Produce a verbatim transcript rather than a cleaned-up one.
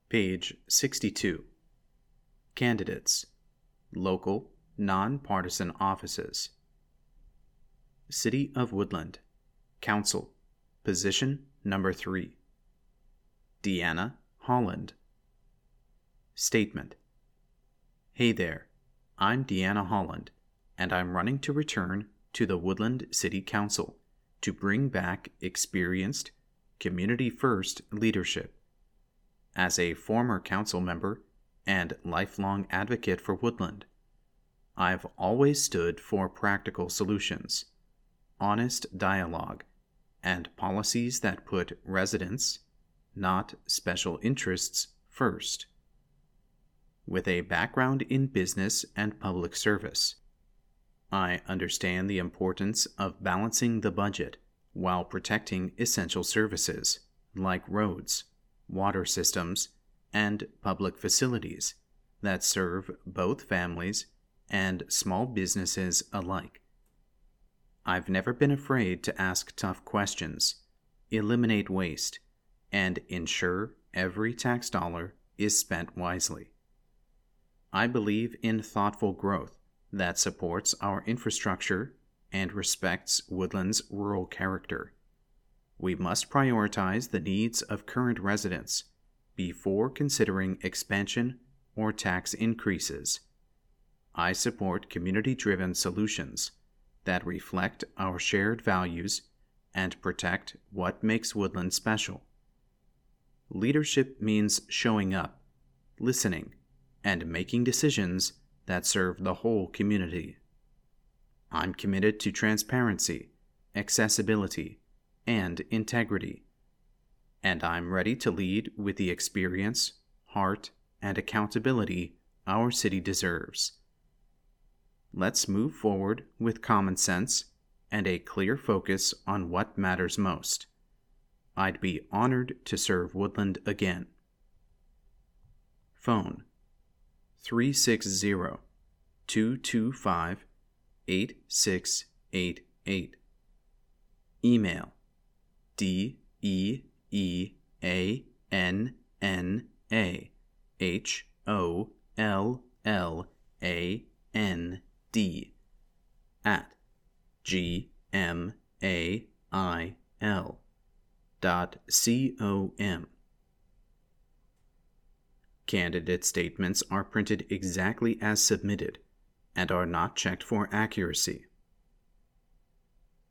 Page sixty-two. Candidates. Local, non-partisan offices. City of Woodland. Council. Position number three. Deanna Holland. Statement. Hey there, I'm Deanna Holland, and I'm running to return to the Woodland City Council to bring back experienced, community-first leadership. As a former council member and lifelong advocate for Woodland, I've always stood for practical solutions, honest dialogue, and policies that put residents, not special interests, first. With a background in business and public service, I understand the importance of balancing the budget while protecting essential services like roads, water systems, and public facilities that serve both families and small businesses alike. I've never been afraid to ask tough questions, eliminate waste, and ensure every tax dollar is spent wisely. I believe in thoughtful growth that supports our infrastructure and respects Woodland's rural character. We must prioritize the needs of current residents before considering expansion or tax increases. I support community-driven solutions that reflect our shared values and protect what makes Woodland special. Leadership means showing up, listening, and making decisions that serve the whole community. I'm committed to transparency, accessibility, and integrity, and I'm ready to lead with the experience, heart, and accountability our city deserves. Let's move forward with common sense and a clear focus on what matters most. I'd be honored to serve Woodland again. Phone three six zero, two two five, eight six eight eight. Email D E E A N N A H O L L A N D at G M A I L dot com. Candidate statements are printed exactly as submitted and are not checked for accuracy.